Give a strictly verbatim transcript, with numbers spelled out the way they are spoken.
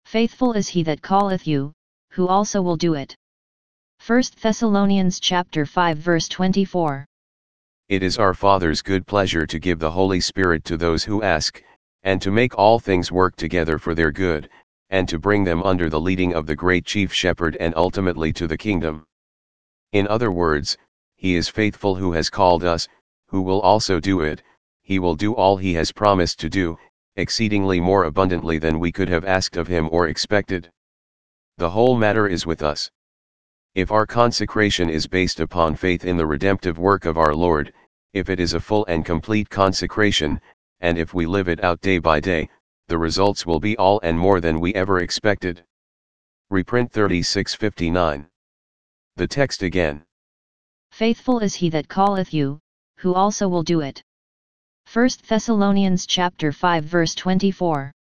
Faithful is he that calleth you, who also will do it. First Thessalonians chapter five verse twenty-four. It is our Father's good pleasure to give the Holy Spirit to those who ask, and to make all things work together for their good, and to bring them under the leading of the great Chief Shepherd and ultimately to the kingdom. In other words, he is faithful who has called us, who will also do it. He will do all he has promised to do, exceedingly more abundantly than we could have asked of him or expected. The whole matter is with us. If our consecration is based upon faith in the redemptive work of our Lord, if it is a full and complete consecration, and if we live it out day by day, the results will be all and more than we ever expected. Reprint thirty-six fifty-nine. The text again. Faithful is he that calleth you, who also will do it. First Thessalonians chapter five verse twenty-four.